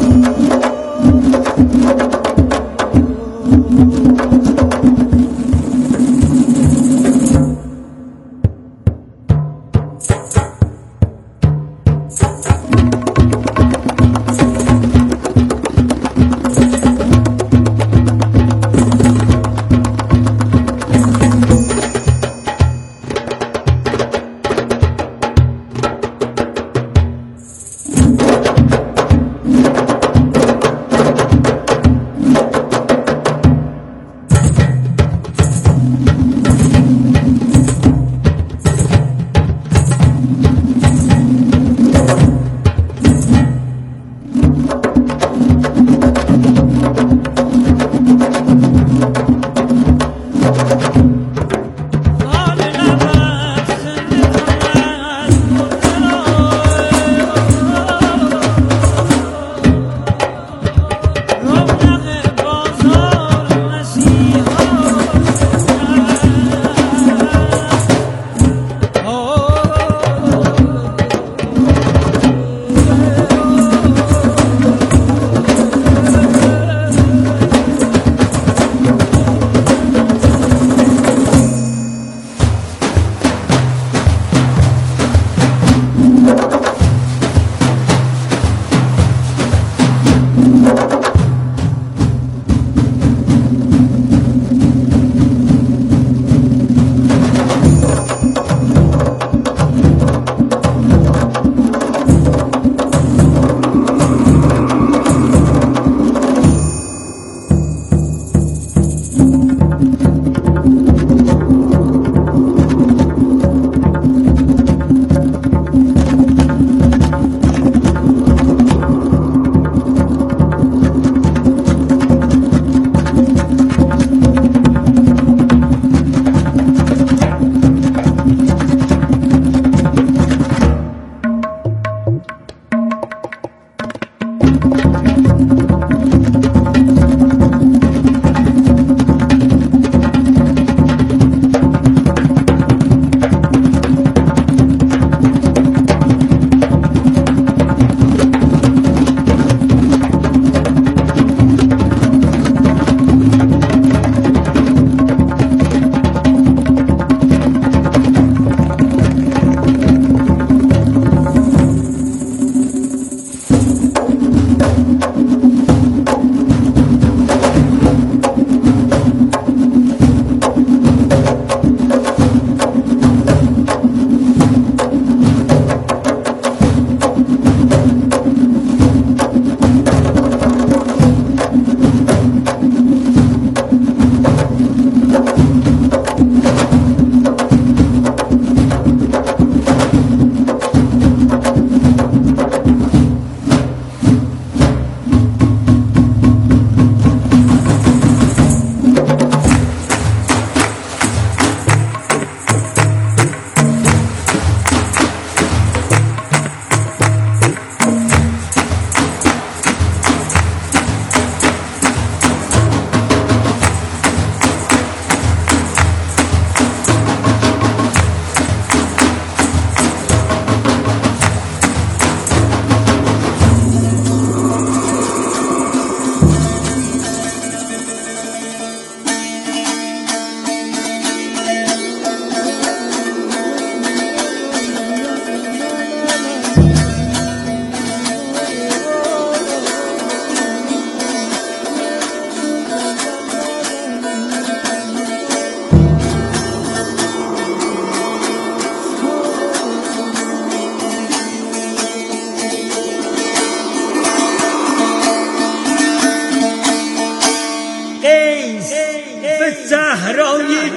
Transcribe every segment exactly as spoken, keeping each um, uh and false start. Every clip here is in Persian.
صحرای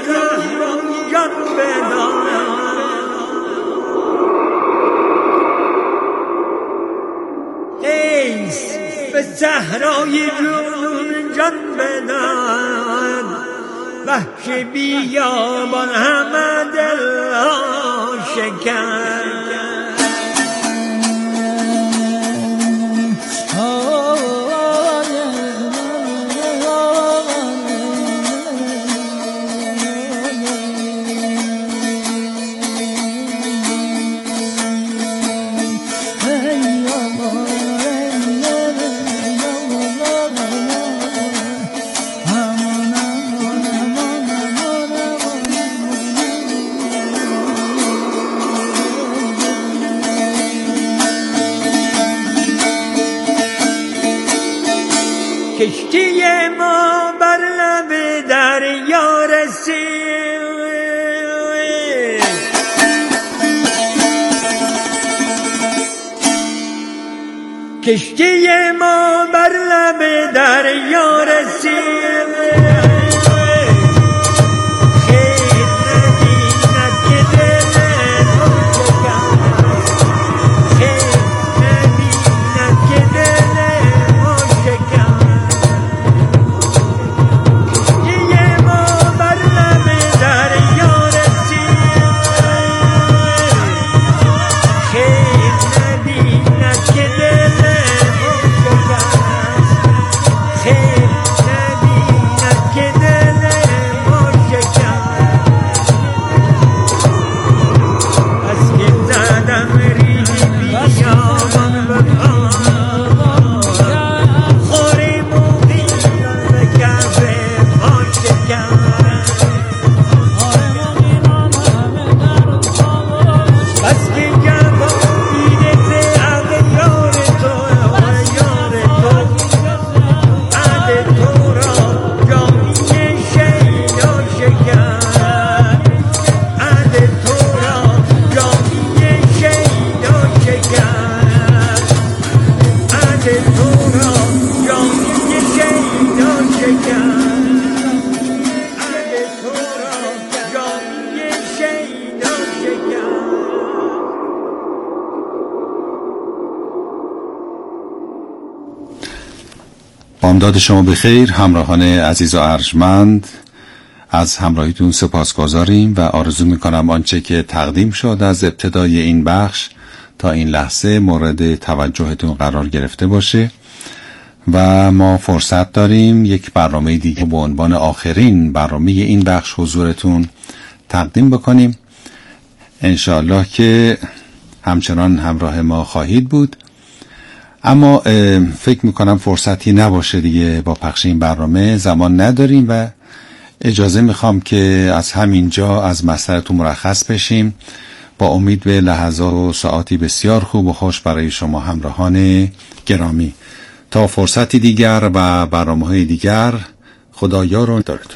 جان بدان قیس به صحرای جان بدان وحش بیابان همه دل ها شکن کشتی ما بر لب دریا رسید، کشتی ما بر لب دریا رسید، بامداد شما بخیر همراهان عزیز و ارجمند، از همراهیتون سپاسگزاریم و آرزو میکنم آنچه که تقدیم شد از ابتدای این بخش تا این لحظه مورد توجهتون قرار گرفته باشه و ما فرصت داریم یک برنامه دیگه با عنوان آخرین برنامه این بخش حضورتون تقدیم بکنیم. انشاءالله که همچنان همراه ما خواهید بود، اما فکر میکنم فرصتی نباشه دیگه با پخش این برنامه، زمان نداریم و اجازه میخوام که از همینجا از مسئله‌تون مرخص بشیم با امید به لحظات و ساعاتی بسیار خوب و خوش برای شما همراهان گرامی. تا فرصتی دیگر و برنامه‌های دیگر، خدایا رو دارتون.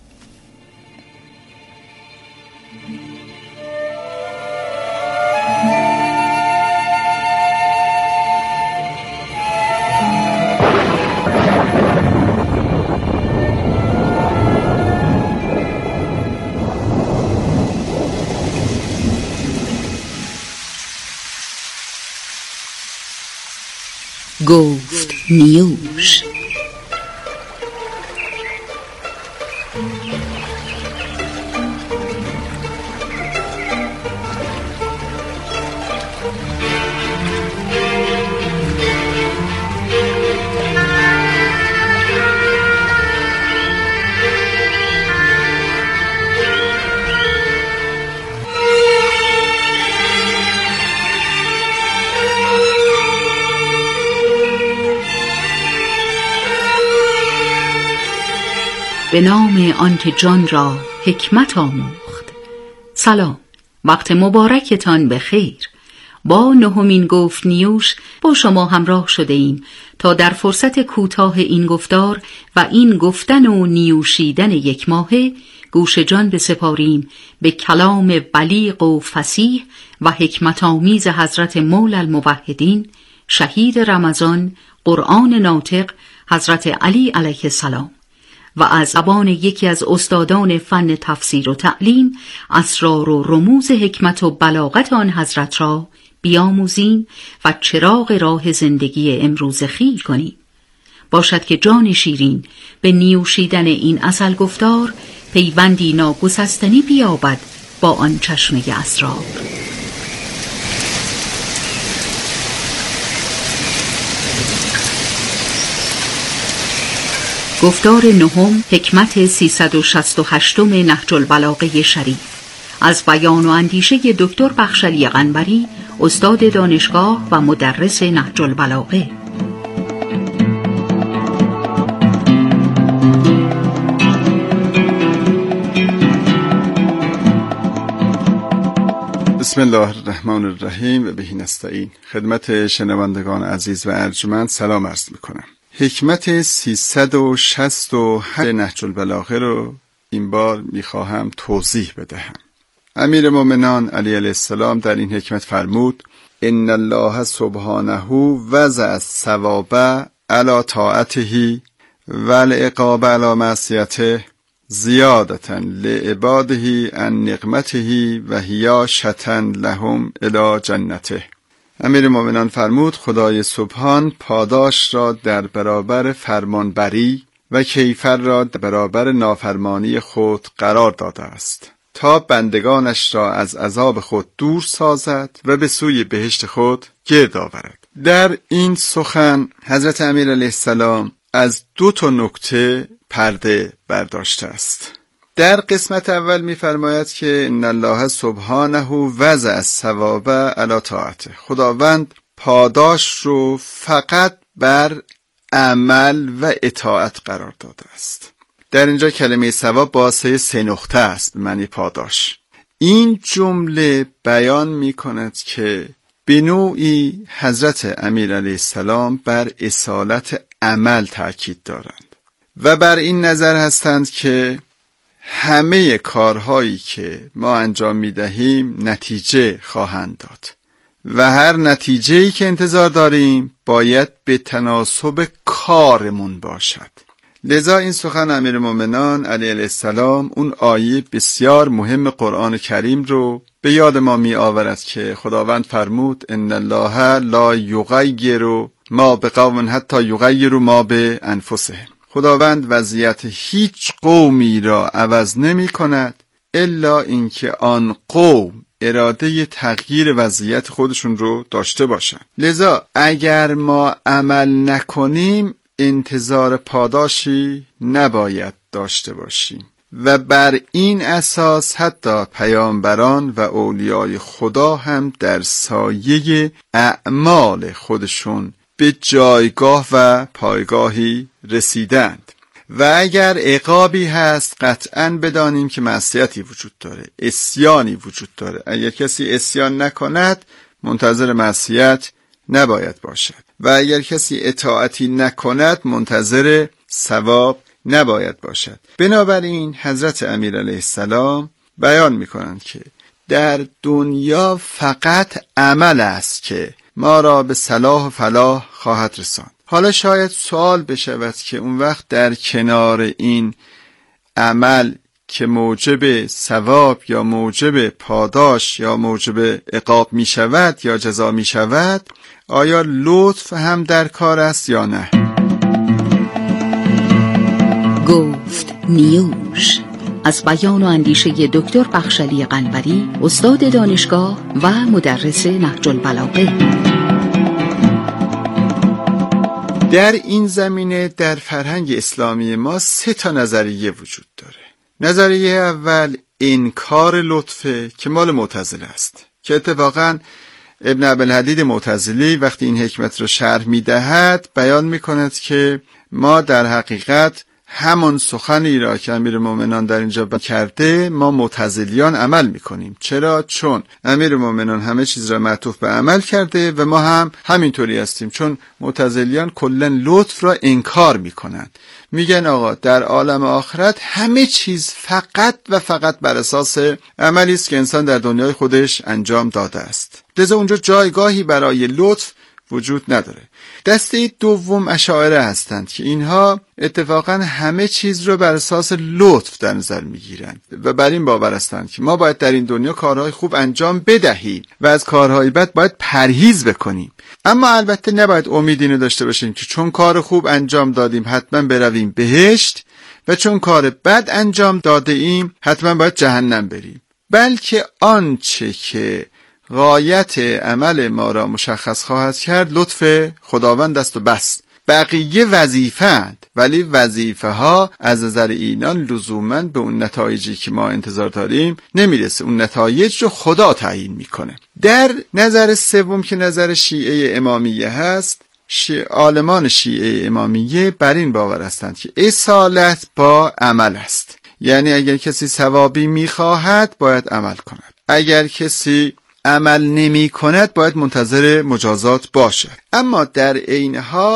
گفت نیوش. به نام آنکه جان را حکمت آموخت. سلام، وقت مبارکتان بخیر. با نهمین گفت نیوش با شما همراه شده ایم تا در فرصت کوتاه این گفتار و این گفتن و نیوشیدن یک ماهه گوش جان بسپاریم به کلام بلیغ و فصیح و حکمت آمیز حضرت مولا الموحدین شهید رمضان قرآن ناطق حضرت علی علیه السلام و از زبان یکی از استادان فن تفسیر و تعلیم اسرار و رموز حکمت و بلاغت آن حضرت را بیاموزیم و چراغ راه زندگی امروز خیر کنیم. باشد که جان شیرین به نیوشیدن این ازل گفتار پیوندی ناگسستنی بیابد با آن چشمه اسرار. گفتار نهم، حکمت سیصد و شصت و هشتم نهج البلاغه شریف، از بیان و اندیشه دکتر بخشلی قنبری، استاد دانشگاه و مدرس نهج البلاغه. بسم الله الرحمن الرحیم و بهی نستعین. خدمت شنوندگان عزیز و ارجمند سلام عرض میکنم. حکمت سیصد و شصت و هشت نهج البلاغه رو این بار میخواهم توضیح بدهم. امیر مومنان علیه السلام در این حکمت فرمود: ان الله سبحانه وضع الثواب علی طاعته و العقاب علی معصیته زیادة لعباده عن نقمته و هی شطا لهم الی جنته. امیر مومنان فرمود خدای سبحان پاداش را در برابر فرمانبری و کیفر را در برابر نافرمانی خود قرار داده است تا بندگانش را از عذاب خود دور سازد و به سوی بهشت خود گرد آورد. در این سخن حضرت امیر علیه السلام از دو تا نکته پرده برداشته است. در قسمت اول می‌فرماید که ان الله سبحانه وضع الثواب علی طاعته، خداوند پاداش رو فقط بر عمل و اطاعت قرار داده است. در اینجا کلمه ثواب با سه نقطه است به معنی پاداش. این جمله بیان می‌کند که به نوعی حضرت امیر علیه السلام بر اصالت عمل تاکید دارند و بر این نظر هستند که همه کارهایی که ما انجام میدهیم نتیجه خواهند داد و هر نتیجه‌ای که انتظار داریم باید به تناسب کارمون باشد. لذا این سخن امیر مومنان علیه السلام اون آیه بسیار مهم قرآن کریم رو به یاد ما می آورد که خداوند فرمود ان الله لا یغیر ما بقوم حتی یغیروا ما بانفسهم. خداوند وضعیت هیچ قومی را عوض نمی کند الا اینکه آن قوم اراده تغییر وضعیت خودشون رو داشته باشند. لذا اگر ما عمل نکنیم انتظار پاداشی نباید داشته باشیم و بر این اساس حتی پیامبران و اولیای خدا هم در سایه اعمال خودشون به جایگاه و پایگاهی رسیدند. و اگر عقابی هست قطعاً بدانیم که معصیتی وجود داره، عصیانی وجود داره. اگر کسی عصیان نکند منتظر معصیت نباید باشد و اگر کسی اطاعتی نکند منتظر ثواب نباید باشد. بنابراین حضرت امیر علیه السلام بیان می‌کنند که در دنیا فقط عمل است که ما را به صلاح و فلاح خواهد رساند. حالا شاید سوال بشود که اون وقت در کنار این عمل که موجب ثواب یا موجب پاداش یا موجب عقاب می شود یا جزا می شود، آیا لطف هم در کار است یا نه؟ گفت نیوش از بیان و اندیشه دکتر بخشلی قنبری، استاد دانشگاه و مدرس نهج البلاغه. در این زمینه در فرهنگ اسلامی ما سه تا نظریه وجود داره. نظریه اول انکار لطفه که مال معتزله است که اتفاقاً ابن ابوالحدید معتزلی وقتی این حکمت رو شرح میدهد بیان میکند که ما در حقیقت همان سخنی را که امیر مومنان در اینجا بیان کرده ما معتزلیان عمل میکنیم. چرا؟ چون امیر مومنان همه چیز را معطوف به عمل کرده و ما هم همینطوری هستیم، چون معتزلیان کلا لطف را انکار میکنند. میگن آقا در عالم آخرت همه چیز فقط و فقط بر اساس عملی است که انسان در دنیای خودش انجام داده است. لذا اونجا جایگاهی برای لطف وجود نداره. دسته دوم اشاعره هستند که اینها اتفاقا همه چیز رو بر اساس لطف در نظر میگیرند و بر این باور هستند که ما باید در این دنیا کارهای خوب انجام بدهیم و از کارهای بد باید پرهیز بکنیم. اما البته نباید امید اینو داشته باشیم که چون کار خوب انجام دادیم حتما برویم بهشت و چون کار بد انجام داده ایم حتما باید جهنم بریم، بلکه آنچه که غایت عمل ما را مشخص خواهد کرد لطف خداوند است و بس. بقیه وظیفه اند، ولی وظیفه ها از نظر اینان لزوماً به اون نتایجی که ما انتظار داریم نمیرسه. اون نتایج رو خدا تعیین میکنه. در نظر سوم که نظر شیعه امامیه هست، شیعه عالمان شیعه امامیه بر این باور هستند که اصالت با عمل است. یعنی اگر کسی ثوابی میخواهد باید عمل کند، اگر کسی عمل نمی کند باید منتظر مجازات باشد. اما در این حال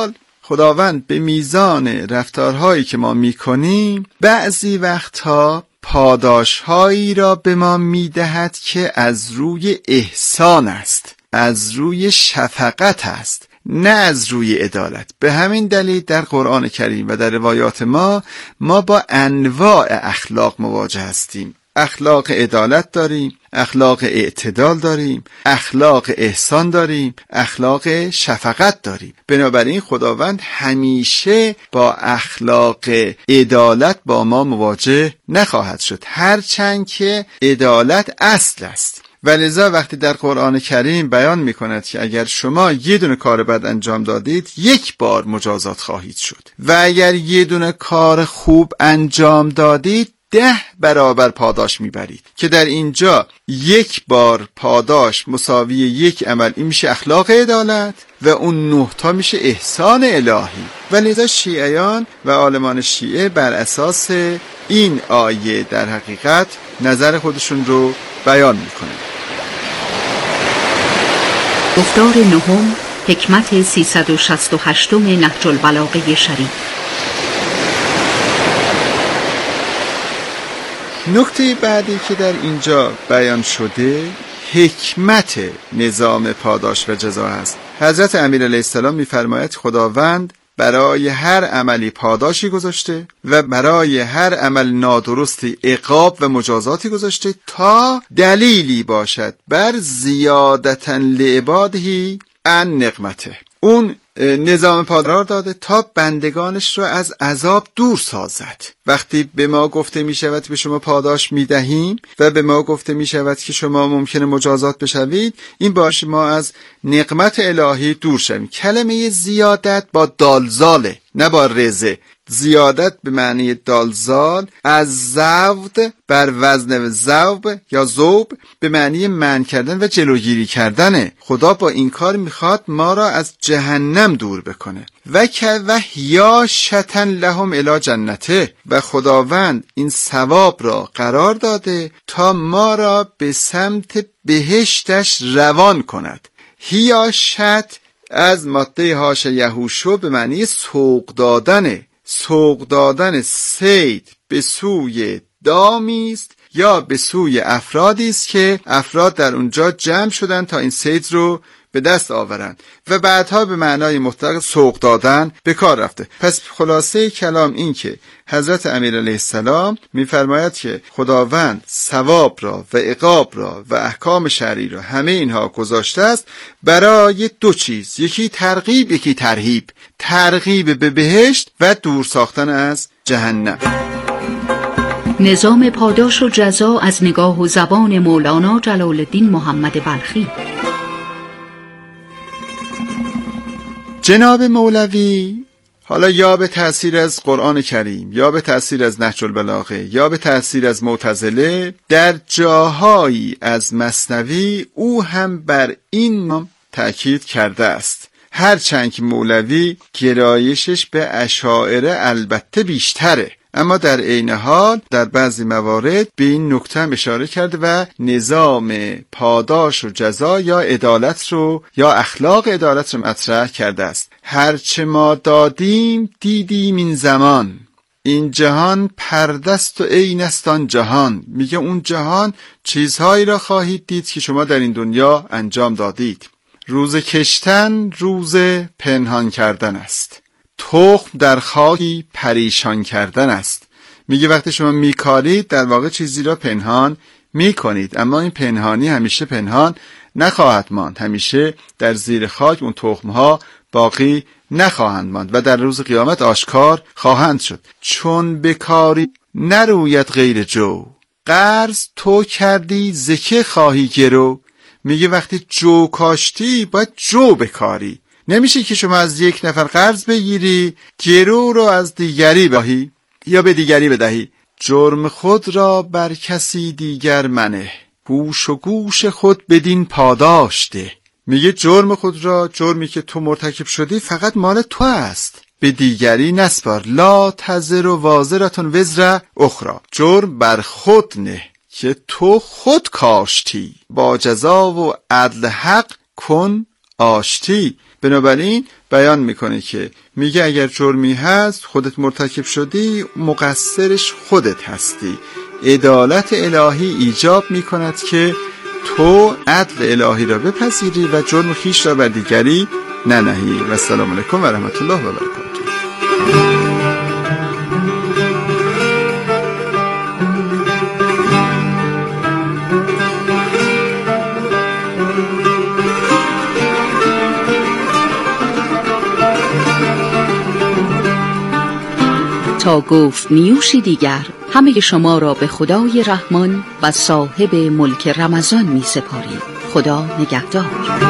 خداوند به میزان رفتارهایی که ما میکنیم بعضی وقتها پاداشهایی را به ما میدهد که از روی احسان است، از روی شفقت است، نه از روی عدالت. به همین دلیل در قرآن کریم و در روایات ما ما با انواع اخلاق مواجه هستیم. اخلاق عدالت داریم، اخلاق اعتدال داریم، اخلاق احسان داریم، اخلاق شفقت داریم. بنابراین خداوند همیشه با اخلاق عدالت با ما مواجه نخواهد شد، هرچند که عدالت اصل است. ولذا وقتی در قرآن کریم بیان می کند که اگر شما یه دونه کار بد انجام دادید یک بار مجازات خواهید شد و اگر یه دونه کار خوب انجام دادید ده برابر پاداش میبرید، که در اینجا یک بار پاداش مساوی یک عمل، این میشه اخلاق عدالت و اون نه تا میشه احسان الهی. و لذا شیعیان و عالمان شیعه بر اساس این آیه در حقیقت نظر خودشون رو بیان میکنند. گفتار نهم، حکمت سیصد و شصت و هشت نهج البلاغه شریف. نکته بعدی که در اینجا بیان شده حکمت نظام پاداش و جزا است. حضرت امیر علیه السلام می‌فرماید خداوند برای هر عملی پاداشی گذاشته و برای هر عمل نادرستی عقاب و مجازاتی گذاشته تا دلیلی باشد بر زیادتن لعبادهی ان نقمته. اون نظام پاداش داده تا بندگانش را از عذاب دور سازد. وقتی به ما گفته می شود به شما پاداش می دهیم و به ما گفته می شود که شما ممکنه مجازات بشوید، این باشه ما از نقمت الهی دور شویم. کلمه زیادت با دالزاله نه با رزه. زیادت به معنی دالزال از زود بر وزن زوب یا زوب به معنی منع کردن و جلوگیری کردنه. خدا با این کار میخواد ما را از جهنم دور بکنه. و که و یا شتن لهم الی جنته، و خداوند این ثواب را قرار داده تا ما را به سمت بهشتش روان کند. هیا شت از ماده هاش یهوشو به معنی سوق دادنه. سوق دادن صید به سوی دامی است یا به سوی افرادی است که افراد در اونجا جمع شدن تا این صید رو به دست آورند و بعدها به معنای مطلق سوق دادن به کار رفته. پس خلاصه کلام این که حضرت امیر علیه السلام می‌فرماید که خداوند ثواب را و عقاب را و احکام شرعی را همه اینها گذاشته است برای دو چیز، یکی ترغیب یکی ترهیب. ترغیب به بهشت و دور ساختن از جهنم. نظام پاداش و جزا از نگاه و زبان مولانا جلال الدین محمد بلخی. جناب مولوی حالا یا به تأثیر از قرآن کریم یا به تأثیر از نهج البلاغه یا به تأثیر از معتزله در جاهایی از مثنوی او هم بر این تأکید کرده است، هرچند که مولوی گرایشش به اشاعره البته بیشتره، اما در عین حال در بعضی موارد به این نکته اشاره کرده و نظام پاداش و جزا یا عدالت رو یا اخلاق عدالت رو مطرح کرده است. هرچه ما دادیم دیدیم این زمان، این جهان پردست و عینستان جهان. میگه اون جهان چیزهایی را خواهید دید که شما در این دنیا انجام دادید. روز کشتن روز پنهان کردن است، تخم در خاکی پریشان کردن است. میگه وقتی شما میکارید در واقع چیزی را پنهان میکنید، اما این پنهانی همیشه پنهان نخواهد ماند، همیشه در زیر خاک اون تخمها باقی نخواهند ماند و در روز قیامت آشکار خواهند شد. چون بکاری نروید غیر جو، قرض تو کردی زکه خواهی گرو. میگه وقتی جو کاشتی باید جو بکاری. نمیشه که شما از یک نفر قرض بگیری گرو رو از دیگری بهی یا به دیگری بدهی. جرم خود را بر کسی دیگر منه، گوش و گوش خود بدین پاداش ده. میگه جرم خود را، جرمی که تو مرتکب شدی فقط مال تو است، به دیگری نسپار. لا تزر و وازرتون وزر اخرى، جرم بر خود نه که تو خود کاشتی، با جزا و عدل حق کن آشتی. بنابراین بیان میکنه که میگه اگر جرمی هست خودت مرتکب شدی، مقصرش خودت هستی. عدالت الهی ایجاب میکند که تو عدل الهی را بپذیری و جرم خویش را بر دیگری ننهی. و السلام علیکم و رحمت الله و برکاته. تا گفت نیوشی دیگر، همه شما را به خدای رحمان و صاحب ملک رمضان می سپاریم. خدا نگهدار.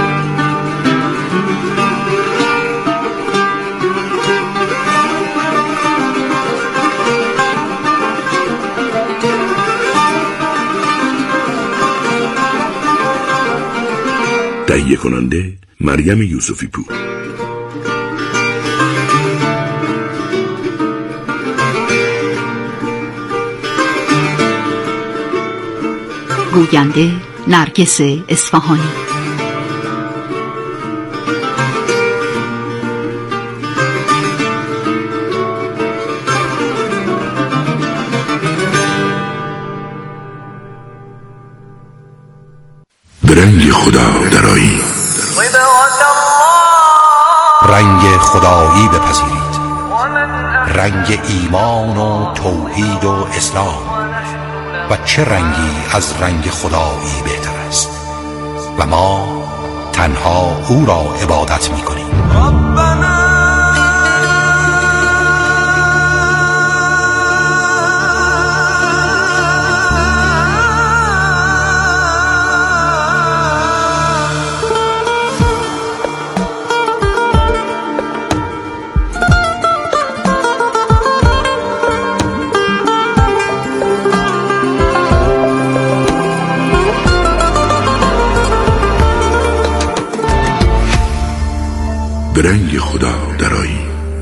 تهیه کننده مریم یوسفی پور. گوینده نرگس اصفهانی. به رنگ خدا درایی، رنگ خدایی بپذیرید، رنگ ایمان و توحید و اسلام. و چه رنگی از رنگ خدایی بهتر است؟ و ما تنها او را عبادت می کنیم. به رنگ خدا درایی.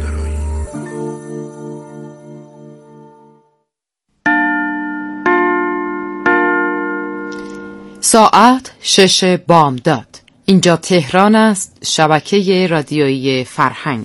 ساعت شش بامداد. اینجا تهران است، شبکه رادیویی فرهنگ.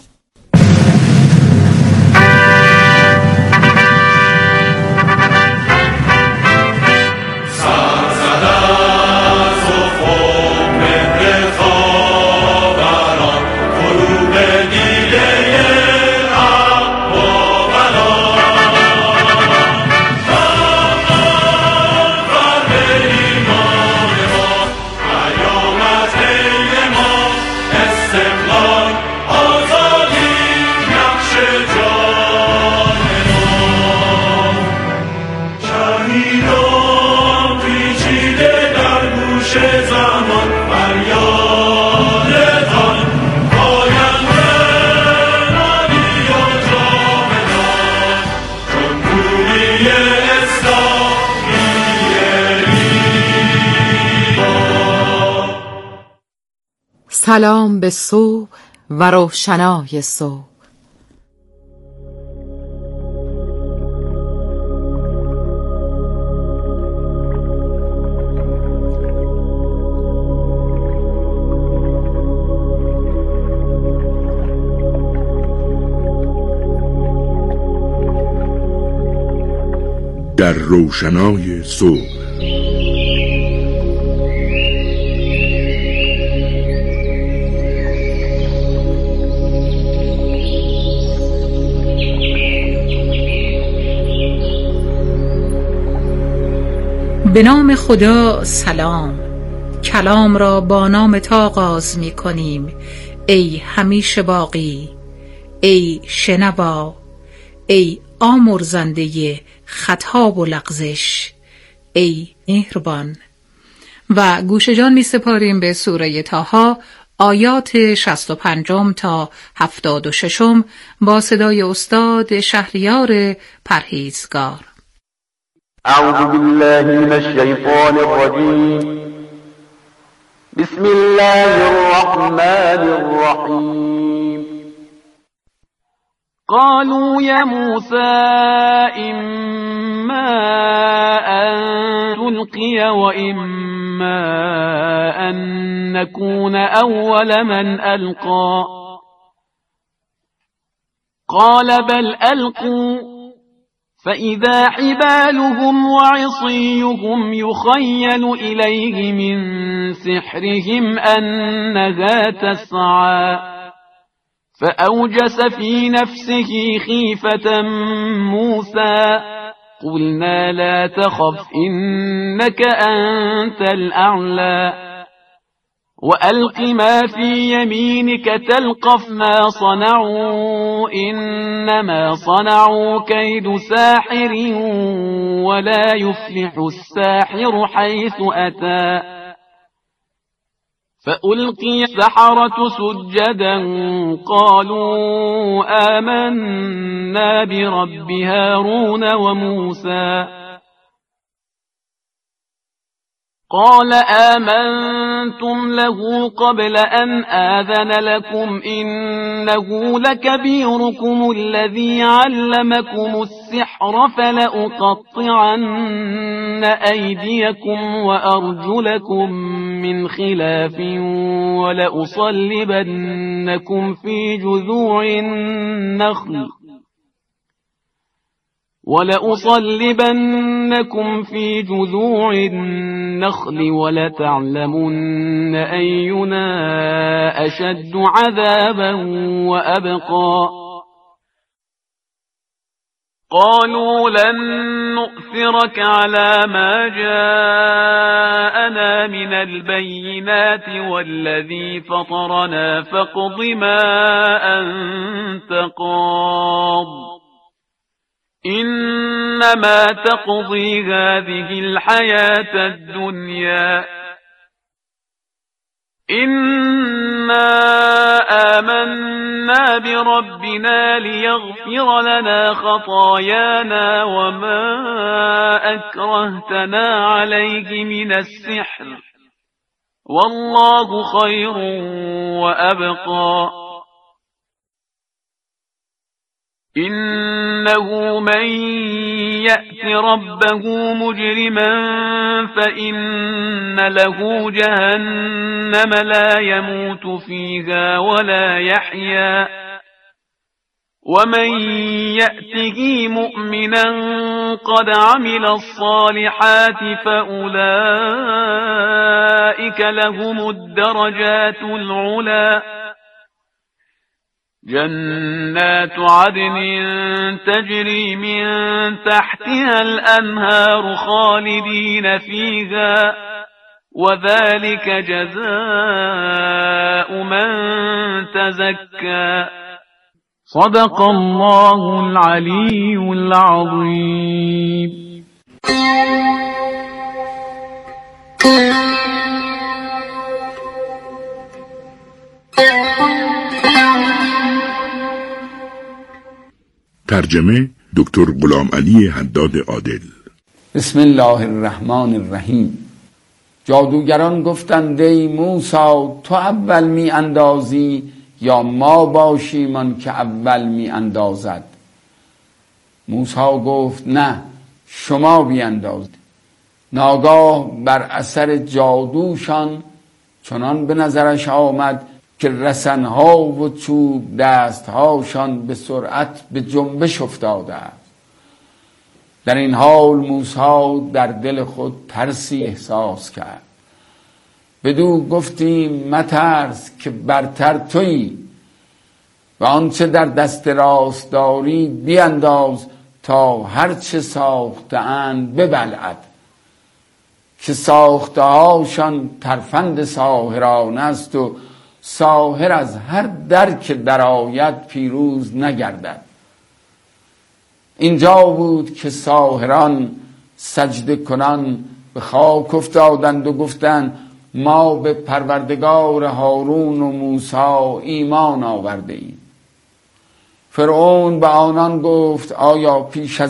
سلام به صبح و روشنای صبح. در روشنای صبح. به نام خدا. سلام. کلام را با نام تا آغاز می کنیم. ای همیشه باقی، ای شنوا، ای آمرزنده خطاب و لغزش، ای مهربان. و گوش جان می سپاریم به سوره طه، آیات شصت و پنجم تا هفتاد و ششم با صدای استاد شهریار پرهیزگار. اعوذ بالله من الشیطان الرجیم. بسم الله الرحمن الرحیم. قالوا يا موسى إما أن تلقي وإما إما أن نكون أول من ألقى قال بل ألقوا فإذا حبالهم وعصيهم يخيل إليه من سحرهم أنها تسعى فأوجس في نفسه خيفة موسى قلنا لا تخف إنك أنت الأعلى وألق ما في يمينك تلقف ما صنعوا إنما صنعوا كيد ساحر ولا يفلح الساحر حيث أتى فألقي السحرة سجدا قالوا آمنا برب هارون وموسى قال آمنتم له قبل أن آذن لكم إنه لكبيركم الذي علمكم السحر فلأقطعن أيديكم وأرجلكم من خلاف ولأصلبنكم في جذوع النخل ولأصلبنكم في جذوع النخل ولتعلمن أينا أشد عذابا وأبقى قالوا لن نؤثرك على ما جاءنا من البينات والذي فطرنا فاقض ما أنت قاض إنما تقضي هذه الحياة الدنيا إنا آمنا بربنا ليغفر لنا خطايانا وما أكرهتنا عليه من السحر والله خير وأبقى إنه من يأت ربه مجرما فإن له جهنم لا يموت فيها ولا يحيا ومن يأته مؤمنا قد عمل الصالحات فأولئك لهم الدرجات العلى جنات عدن تجري من تحتها الأنهار خالدين فيها وذلك جزاء من تزكى صدق الله العلي العظيم. ترجمه دکتر غلام علی حداد عادل. بسم الله الرحمن الرحیم. جادوگران گفتند ای موسی تو اول می اندازی یا ما باشیم آن که اول می اندازد؟ موسی گفت نه شما بیاندازید. ناگاه بر اثر جادوشان چنان به نظرش آمد که رسنها و چوب دستهاشان به سرعت به جنبش افتاده است. در این حال موسی در دل خود ترسی احساس کرد. بدو گفتیم مترس که برتر تویی و آنچه در دست راست داری بیانداز تا هرچه ساخته اند ببلعد، که ساخته هاشان ترفند ساحران است و ساحر از هر در که درآید پیروز نگردد. اینجا بود که ساحران سجده کنان به خاک افتادند و گفتند ما به پروردگار هارون و موسی ایمان آورده ایم. فرعون به آنان گفت آیا پیش از